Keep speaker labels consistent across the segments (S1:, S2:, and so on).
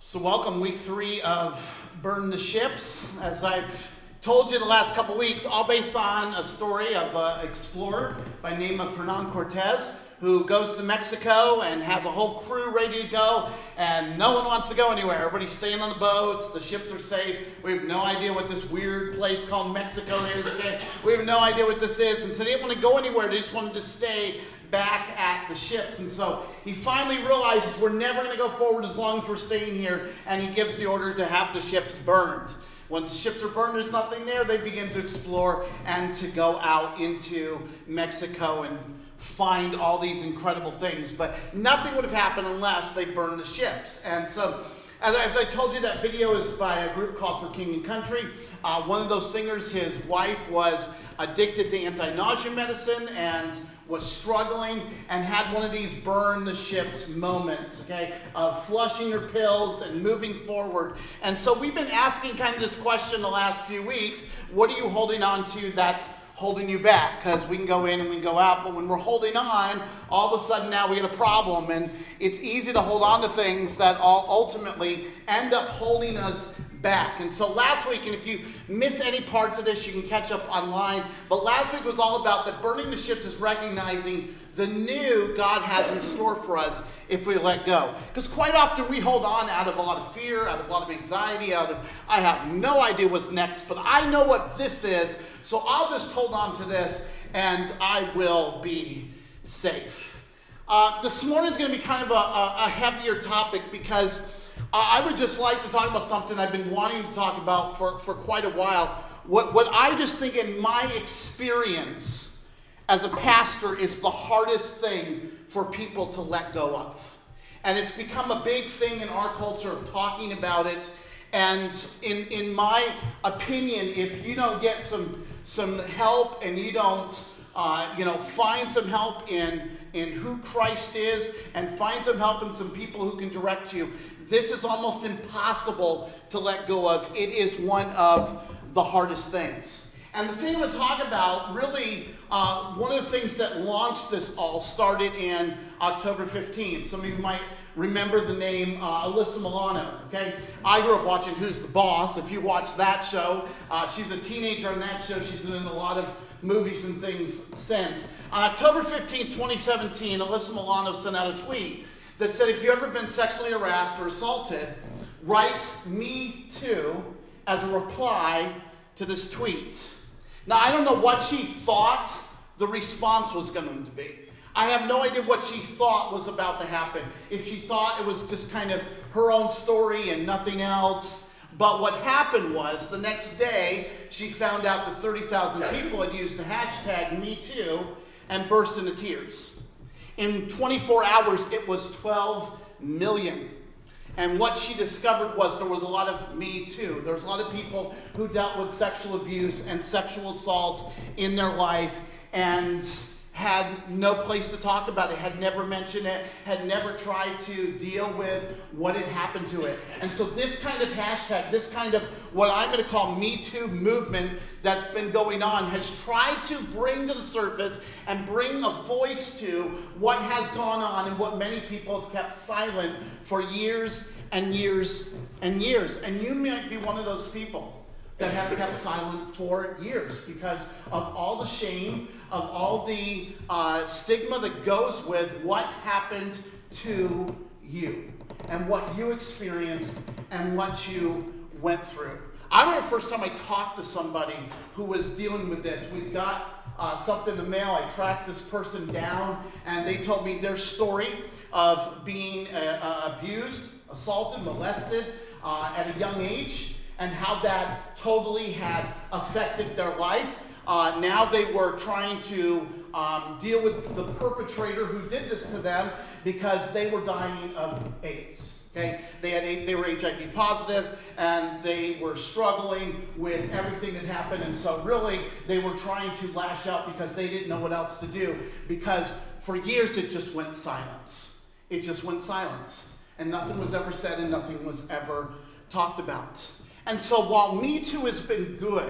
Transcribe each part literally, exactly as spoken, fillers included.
S1: So welcome week three of Burn the Ships. As I've told you the last couple weeks, all based on a story of an explorer by the name of Hernan Cortez, who goes to Mexico and has a whole crew ready to go, and no one wants to go anywhere. Everybody's staying on the boats, the ships are safe. We have no idea what this weird place called Mexico is. Okay? We have no idea what this is, and so they didn't want to go anywhere. They just wanted to stay back at the ships. And so he finally realizes we're never going to go forward as long as we're staying here, and he gives the order to have the ships burned. Once the ships are burned, there's nothing there. They begin to explore and to go out into Mexico and find all these incredible things. But nothing would have happened unless they burned the ships. And so, as I, as I told you, that video is by a group called For King and Country. Uh, one of those singers, his wife was addicted to anti-nausea medicine and was struggling and had one of these burn the ships moments, okay, of flushing her pills and moving forward. And so we've been asking kind of this question the last few weeks: what are you holding on to that's holding you back? Because we can go in and we can go out, but when we're holding on, all of a sudden now we get a problem, and it's easy to hold on to things that all ultimately end up holding us back. And so last week, and if you missed any parts of this, you can catch up online, but last week was all about that burning the ships is recognizing the new God has in store for us if we let go. Because quite often we hold on out of a lot of fear, out of a lot of anxiety, out of, I have no idea what's next, but I know what this is, so I'll just hold on to this and I will be safe. Uh, this morning is going to be kind of a, a, a heavier topic because uh, I would just like to talk about something I've been wanting to talk about for, for quite a while. What, what I just think in my experience as a pastor is the hardest thing for people to let go of. And it's become a big thing in our culture of talking about it. And in, in my opinion, if you don't get some, some help and you don't uh, you know, find some help in, in who Christ is and find some help in some people who can direct you, this is almost impossible to let go of. It is one of the hardest things. And the thing I'm going to talk about, really, uh, one of the things that launched this all started in October fifteenth. Some of you might remember the name uh, Alyssa Milano, okay? I grew up watching Who's the Boss. If you watch that show, uh, she's a teenager on that show. She's been in a lot of movies and things since. On October fifteenth, twenty seventeen, Alyssa Milano sent out a tweet that said, if you've ever been sexually harassed or assaulted, write "me too" as a reply to this tweet. Now, I don't know what she thought the response was going to be. I have no idea what she thought was about to happen. If she thought it was just kind of her own story and nothing else. But what happened was, the next day, she found out that thirty thousand people had used the hashtag Me Too and burst into tears. In twenty-four hours, it was twelve million. And what she discovered was there was a lot of Me Too. There was a lot of people who dealt with sexual abuse and sexual assault in their life and had no place to talk about it, had never mentioned it, had never tried to deal with what had happened to it. And so this kind of hashtag, this kind of what I'm going to call Me Too movement that's been going on has tried to bring to the surface and bring a voice to what has gone on and what many people have kept silent for years and years and years. And you might be one of those people that have kept silent for years because of all the shame, of all the uh, stigma that goes with what happened to you and what you experienced and what you went through. I remember the first time I talked to somebody who was dealing with this. We got uh, something in the mail. I tracked this person down, and they told me their story of being uh, uh, abused, assaulted, molested uh, at a young age, and how that totally had affected their life. Uh, now they were trying to um, deal with the perpetrator who did this to them because they were dying of AIDS. Okay, they had they were H I V positive and they were struggling with everything that happened, and so really they were trying to lash out because they didn't know what else to do. Because for years it just went silent. It just went silent, and nothing was ever said and nothing was ever talked about. And so while Me Too has been good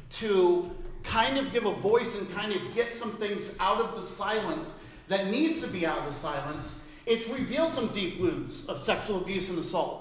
S1: to kind of give a voice and kind of get some things out of the silence that needs to be out of the silence, it's revealed some deep wounds of sexual abuse and assault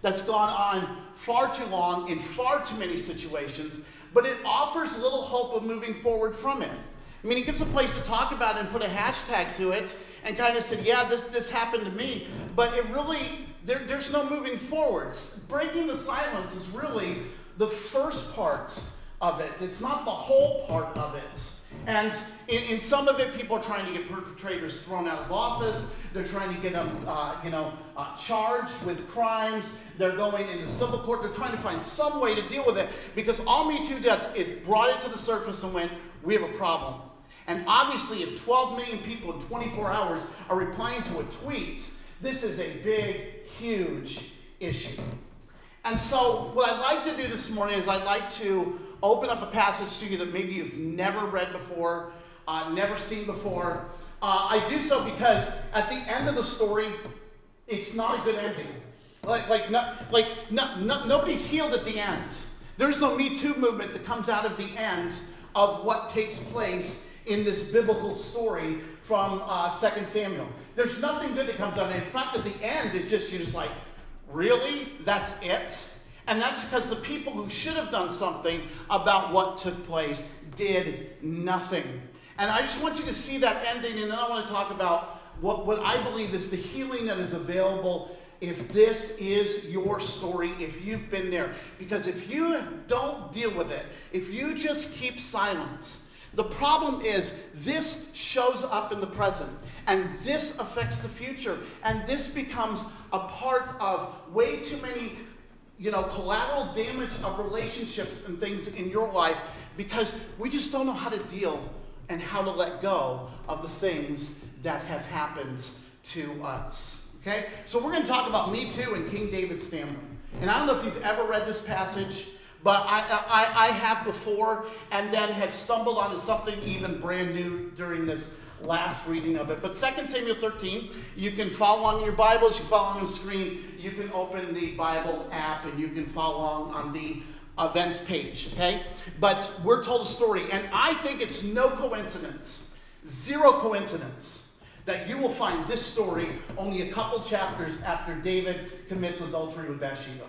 S1: that's gone on far too long in far too many situations, but it offers little hope of moving forward from it. I mean, it gives a place to talk about it and put a hashtag to it and kind of say, yeah, this, this happened to me, but it really, there, there's no moving forwards. Breaking the silence is really the first part of it. It's not the whole part of it. And in, in some of it, people are trying to get perpetrators thrown out of office. They're trying to get them, uh, you know, uh, charged with crimes. They're going into civil court. They're trying to find some way to deal with it, because all Me Too does is brought it to the surface and went, we have a problem. And obviously, if twelve million people in twenty-four hours are replying to a tweet, this is a big, huge issue. And so what I'd like to do this morning is I'd like to open up a passage to you that maybe you've never read before, uh, never seen before. Uh, I do so because at the end of the story, it's not a good ending. Like, like, no, like no, no, nobody's healed at the end. There's no Me Too movement that comes out of the end of what takes place in this biblical story from uh, Second Samuel. There's nothing good that comes out of it. In fact, at the end, it just, you're just like, really? That's it? And that's because the people who should have done something about what took place did nothing. And I just want you to see that ending, and then I want to talk about what, what I believe is the healing that is available if this is your story, if you've been there. Because if you don't deal with it, if you just keep silent, the problem is this shows up in the present, and this affects the future, and this becomes a part of way too many, you know, collateral damage of relationships and things in your life, because we just don't know how to deal and how to let go of the things that have happened to us. Okay? So we're going to talk about Me Too and King David's family. And I don't know if you've ever read this passage, but I, I, I have before, and then have stumbled onto something even brand new during this last reading of it. But Second Samuel thirteen, you can follow along in your Bibles, you follow on the screen, you can open the Bible app, and you can follow along on the events page, okay? But we're told a story, and I think it's no coincidence, zero coincidence, that you will find this story only a couple chapters after David commits adultery with Bathsheba.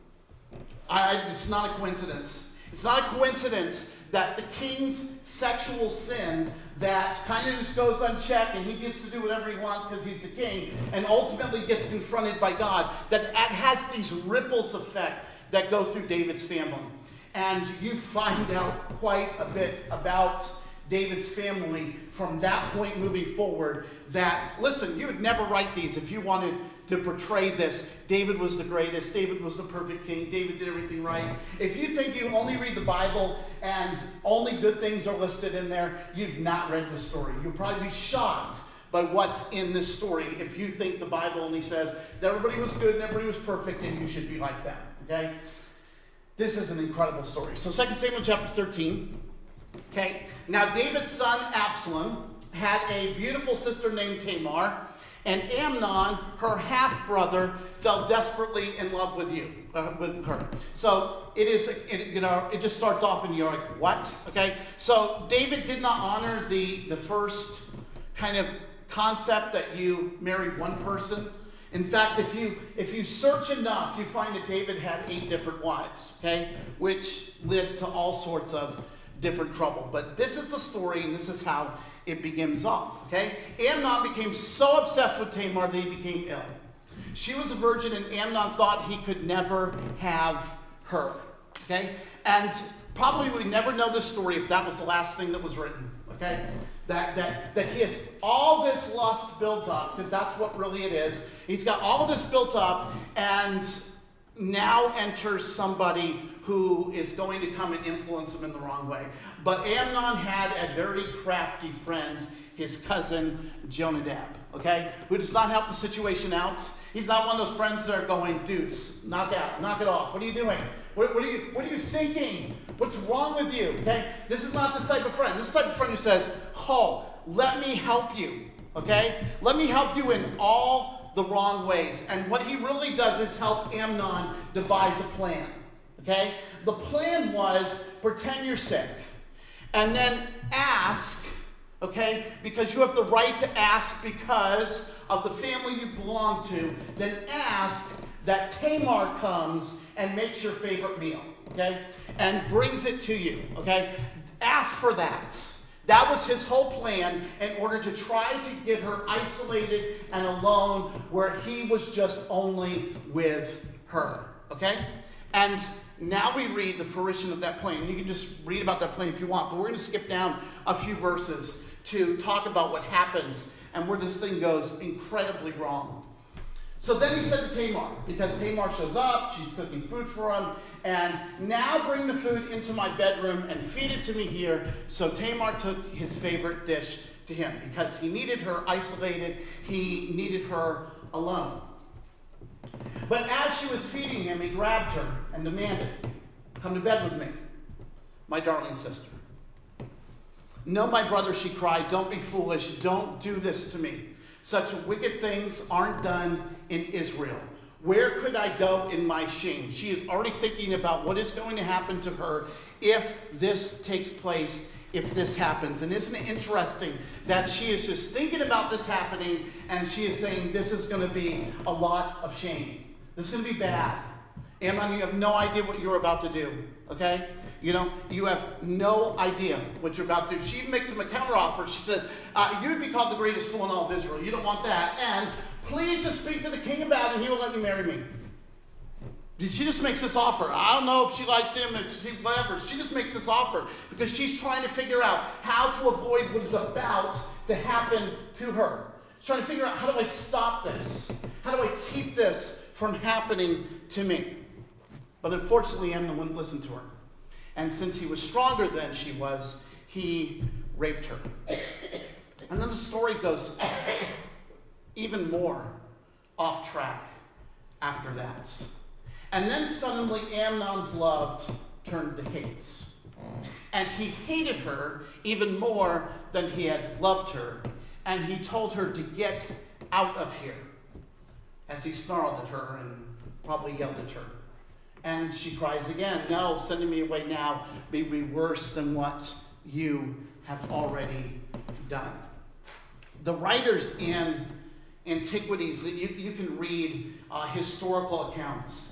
S1: I, it's not a coincidence. It's not a coincidence that the king's sexual sin that kind of just goes unchecked and he gets to do whatever he wants because he's the king and ultimately gets confronted by God, that it has these ripples effect that go through David's family. And you find out quite a bit about David's family from that point moving forward that, listen, you would never write these if you wanted to portray this. David was the greatest. David was the perfect king. David did everything right. If you think you only read the Bible and only good things are listed in there, you've not read the story. You'll probably be shocked by what's in this story if you think the Bible only says that everybody was good and everybody was perfect and you should be like them. Okay? This is an incredible story. So Second Samuel chapter thirteen. Okay? Now David's son Absalom had a beautiful sister named Tamar, and Amnon, her half-brother, fell desperately in love with you, uh, with her. So it is, it, you know, it just starts off and you're like, what? Okay? So David did not honor the, the first kind of concept that you married one person. In fact, if you if you search enough, you find that David had eight different wives, okay? Which led to all sorts of different trouble. But this is the story, and this is how it begins off, okay? Amnon became so obsessed with Tamar that he became ill. She was a virgin, and Amnon thought he could never have her, okay? And probably we'd never know this story if that was the last thing that was written, okay? That, that, that he has all this lust built up, because that's what really it is. He's got all of this built up, and now enters somebody who is going to come and influence him in the wrong way. But Amnon had a very crafty friend, his cousin Jonadab, okay, who does not help the situation out. He's not one of those friends that are going, dudes, knock out, knock it off. What are you doing? What, what, are you, what are you thinking? What's wrong with you? Okay, this is not this type of friend. This type of friend who says, oh, let me help you, okay? Let me help you in all the wrong ways. And what he really does is help Amnon devise a plan, okay? The plan was pretend you're sick and then ask, okay, because you have the right to ask because of the family you belong to, then ask that Tamar comes and makes your favorite meal, okay? And brings it to you, okay? Ask for that. That was his whole plan in order to try to get her isolated and alone where he was just only with her, okay? And now we read the fruition of that plan. You can just read about that plan if you want, but we're going to skip down a few verses to talk about what happens and where this thing goes incredibly wrong. So then he said to Tamar, because Tamar shows up, she's cooking food for him, and now bring the food into my bedroom and feed it to me here. So Tamar took his favorite dish to him because he needed her isolated, he needed her alone. But as she was feeding him, he grabbed her and demanded, "Come to bed with me, my darling sister." "No, my brother," she cried, "don't be foolish. Don't do this to me. Such wicked things aren't done in Israel. Where could I go in my shame?" She is already thinking about what is going to happen to her if this takes place, if this happens. And isn't it interesting that she is just thinking about this happening and she is saying this is going to be a lot of shame. This is going to be bad. Amnon, you have no idea what you're about to do, okay? You know, you have no idea what you're about to do. She makes him a counteroffer. She says, uh, you'd be called the greatest fool in all of Israel. You don't want that. And please just speak to the king about it and he will let you marry me. She just makes this offer. I don't know if she liked him, if she, whatever. She just makes this offer because she's trying to figure out how to avoid what is about to happen to her. She's trying to figure out, how do I stop this? How do I keep this from happening to me? But unfortunately, Amnon wouldn't listen to her. And since he was stronger than she was, he raped her. And then the story goes even more off track after that. And then suddenly Amnon's love turned to hate. And he hated her even more than he had loved her. And he told her to get out of here, as he snarled at her and probably yelled at her. And she cries again, "No, sending me away now may be worse than what you have already done." The writers in antiquities, that you, you can read uh, historical accounts.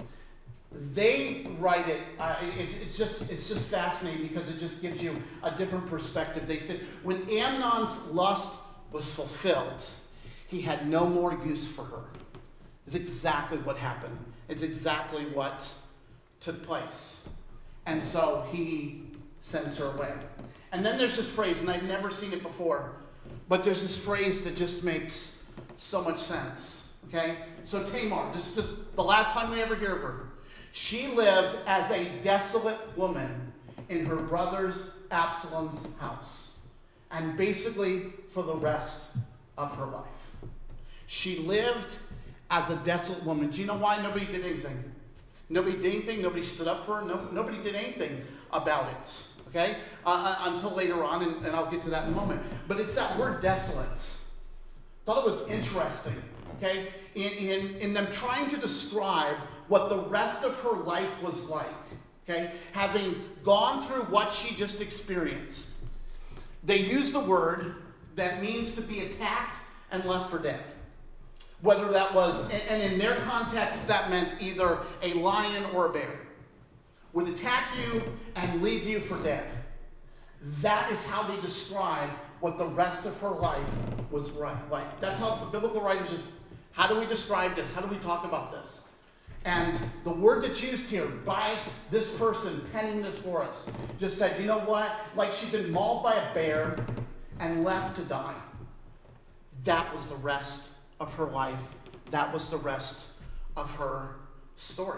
S1: They write it, uh, it, it's just it's just fascinating because it just gives you a different perspective. They said when Amnon's lust was fulfilled, he had no more use for her. It's exactly what happened. It's exactly what took place. And so he sends her away. And then there's this phrase, and I've never seen it before, but there's this phrase that just makes so much sense. Okay? So Tamar, this is just the last time we ever hear of her. She lived as a desolate woman in her brother's Absalom's house. And basically for the rest of her life. She lived as a desolate woman. Do you know why nobody did anything? Nobody did anything. Nobody stood up for her. No, nobody did anything about it. Okay? Uh, until later on, and, and I'll get to that in a moment. But it's that word desolate. Thought it was interesting. Okay? In, in, in them trying to describe what the rest of her life was like. Okay? Having gone through what she just experienced. They use the word that means to be attacked and left for dead. Whether that was, and in their context, that meant either a lion or a bear would attack you and leave you for dead. That is how they describe what the rest of her life was like. That's how the biblical writers just, how do we describe this? How do we talk about this? And the word that's used here by this person penning this for us just said, you know what? Like she'd been mauled by a bear and left to die. That was the rest of her life. That was the rest of her story.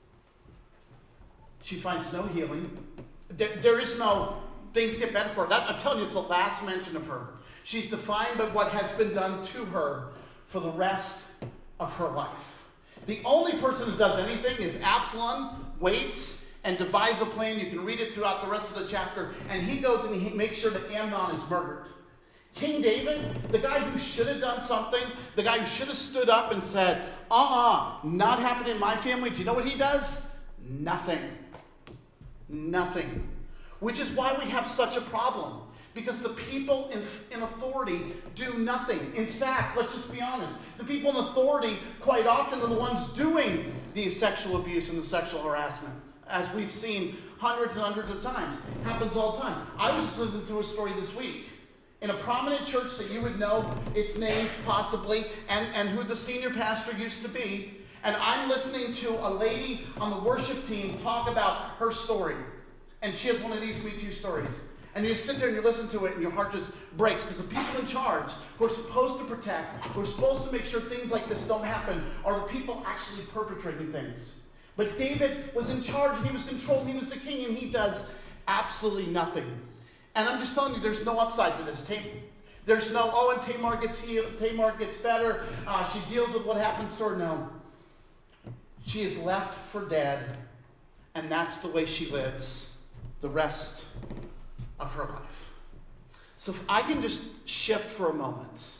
S1: She finds no healing. There, there is no things get better for her. That, I'm telling you, it's the last mention of her. She's defined by what has been done to her for the rest of her life. The only person who does anything is Absalom, waits and devises a plan. You can read it throughout the rest of the chapter. And he goes and he makes sure that Amnon is murdered. King David, the guy who should have done something, the guy who should have stood up and said, uh-uh, not happening in my family. Do you know what he does? Nothing. Nothing. Which is why we have such a problem. Because the people in, in authority do nothing. In fact, let's just be honest. The people in authority quite often are the ones doing the sexual abuse and the sexual harassment. As we've seen hundreds and hundreds of times. Happens all the time. I was just listening to a story this week. In a prominent church that you would know its name possibly, and, and who the senior pastor used to be. And I'm listening to a lady on the worship team talk about her story. And she has one of these Me Too stories. And you sit there and you listen to it and your heart just breaks, because the people in charge who are supposed to protect, who are supposed to make sure things like this don't happen, are the people actually perpetrating things. But David was in charge and he was controlled, he was the king, and he does absolutely nothing. And I'm just telling you, there's no upside to this. There's no, oh, and Tamar gets healed, Tamar gets better, uh, she deals with what happens to her. No. She is left for dead, and that's the way she lives the rest of her life. So if I can just shift for a moment.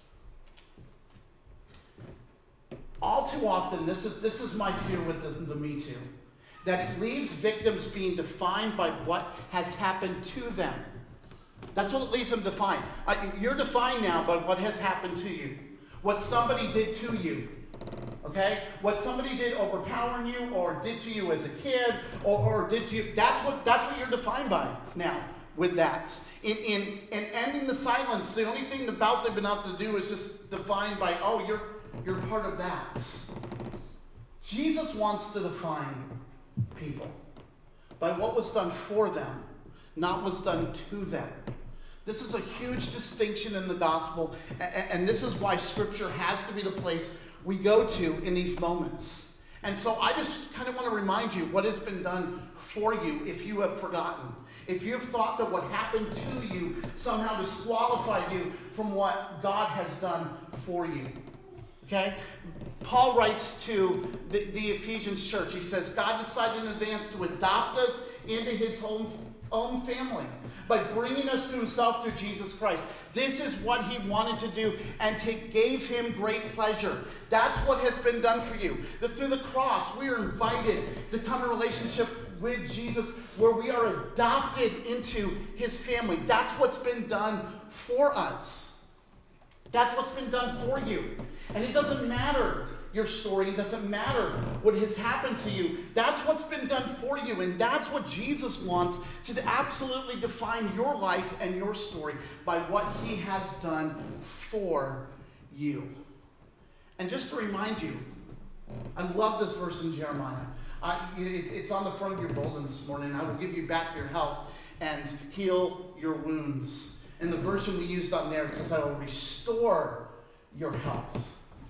S1: All too often, this is, this is my fear with the, the Me Too, that it leaves victims being defined by what has happened to them. That's what it leaves them defined. Uh, you're defined now by what has happened to you, what somebody did to you. Okay? What somebody did overpowering you, or did to you as a kid, or, or did to you. That's what that's what you're defined by now with that. In, in, in ending the silence, the only thing about they've been able to do is just defined by, oh, you're you're part of that. Jesus wants to define people by what was done for them, not what's done to them. This is a huge distinction in the gospel, and, and this is why Scripture has to be the place we go to in these moments. And so I just kind of want to remind you what has been done for you if you have forgotten. If you've thought that what happened to you somehow disqualified you from what God has done for you. Okay? Paul writes to the, the Ephesians church. He says, God decided in advance to adopt us into his own, own family by bringing us to himself through Jesus Christ. This is what he wanted to do, and it gave him great pleasure. That's what has been done for you. That through the cross, we are invited to come in relationship with Jesus, where we are adopted into his family. That's what's been done for us. That's what's been done for you. And it doesn't matter your story. It doesn't matter what has happened to you. That's what's been done for you. And that's what Jesus wants to absolutely define your life and your story, by what he has done for you. And just to remind you, I love this verse in Jeremiah. I, it, it's on the front of your bulletin this morning. I will give you back your health and heal your wounds. In the version we used on there, it says, I will restore your health.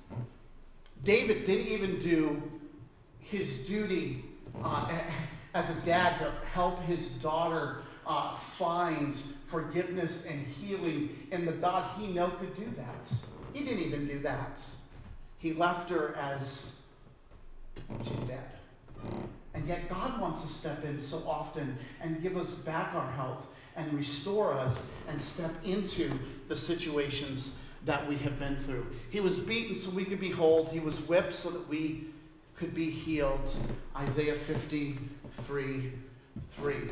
S1: David didn't even do his duty uh, as a dad to help his daughter uh, find forgiveness and healing in the God he knew could do that. He didn't even do that. He left her as she's dead. And yet God wants to step in so often and give us back our health and restore us and step into the situations that we have been through. He was beaten so we could be whole. He was whipped so that we could be healed. Isaiah fifty-three three.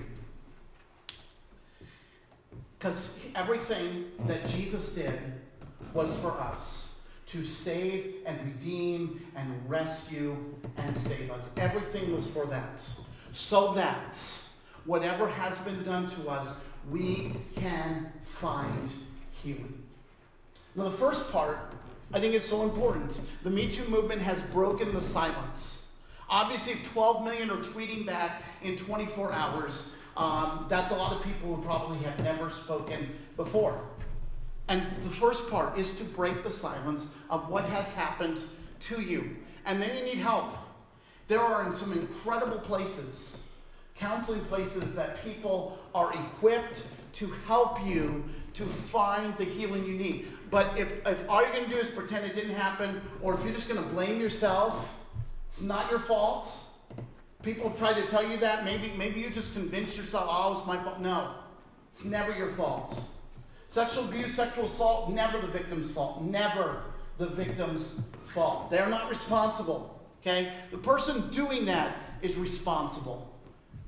S1: Because everything that Jesus did was for us. To save and redeem and rescue and save us. Everything was for that. So that whatever has been done to us, we can find healing. Now, the first part, I think, is so important. The Me Too movement has broken the silence. Obviously, if twelve million are tweeting back in twenty-four hours, um, that's a lot of people who probably have never spoken before. And the first part is to break the silence of what has happened to you. And then you need help. There are in some incredible places, counseling places, that people are equipped to help you to find the healing you need. But if, if all you're going to do is pretend it didn't happen, or if you're just going to blame yourself, it's not your fault. People have tried to tell you that. Maybe, maybe you just convinced yourself, oh, it's my fault. No, it's never your fault. Sexual abuse, sexual assault, never the victim's fault. Never the victim's fault. They're not responsible, okay? The person doing that is responsible.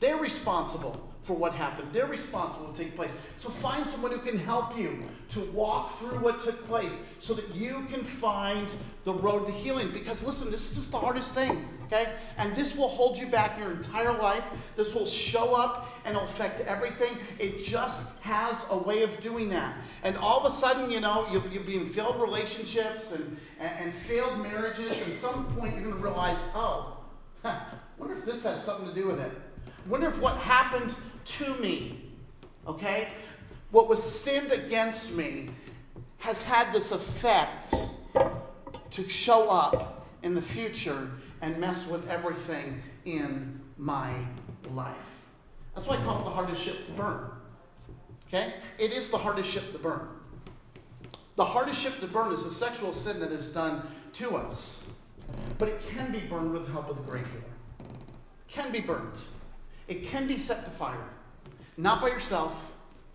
S1: They're responsible for what happened. They're responsible to take place. So find someone who can help you to walk through what took place so that you can find the road to healing. Because listen, this is just the hardest thing, okay? And this will hold you back your entire life. This will show up and it'll affect everything. It just has a way of doing that. And all of a sudden, you know, you'll, you'll be in failed relationships and, and, and failed marriages. And at some point you're going to realize, oh, huh, wonder if this has something to do with it. Wonder if what happened to me, okay, what was sinned against me has had this effect to show up in the future and mess with everything in my life. That's why I call it the hardest ship to burn. Okay? It is the hardest ship to burn. The hardest ship to burn is the sexual sin that is done to us. But it can be burned with the help of the great healer. It can be burned. It can be set to fire. Not by yourself,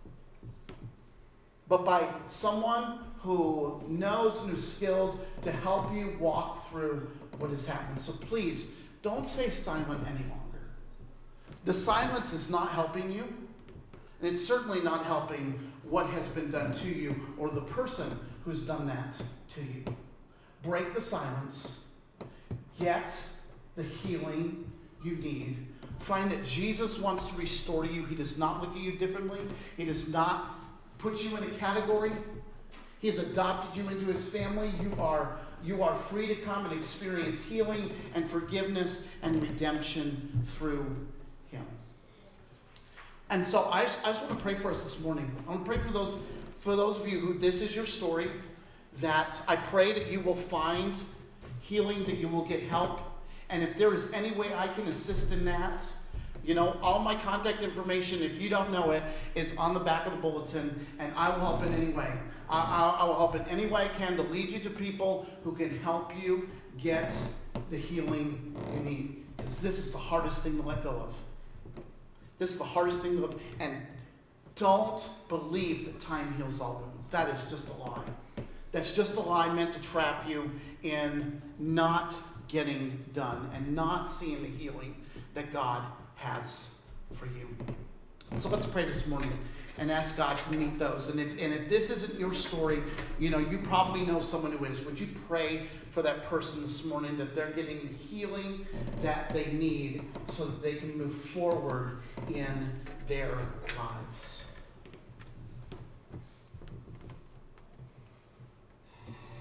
S1: but by someone who knows and who's skilled to help you walk through what has happened. So please, don't stay silent any longer. The silence is not helping you, and it's certainly not helping what has been done to you or the person who's done that to you. Break the silence. Get the healing you need. Find that Jesus wants to restore you. He does not look at you differently. He does not put you in a category. He has adopted you into his family. You are, you are free to come and experience healing and forgiveness and redemption through him. And so I just, I just want to pray for us this morning. I want to pray for those, for those of you who this is your story, that I pray that you will find healing, that you will get help. And if there is any way I can assist in that, you know, all my contact information, if you don't know it, is on the back of the bulletin, and I will help in any way. I, I, I will help in any way I can to lead you to people who can help you get the healing you need. Because this is the hardest thing to let go of. This is the hardest thing to let go of. And don't believe that time heals all wounds. That is just a lie. That's just a lie meant to trap you in not getting done and not seeing the healing that God has for you. So let's pray this morning and ask God to meet those. And if, and if this isn't your story, you know, you probably know someone who is. Would you pray for that person this morning that they're getting the healing that they need so that they can move forward in their lives?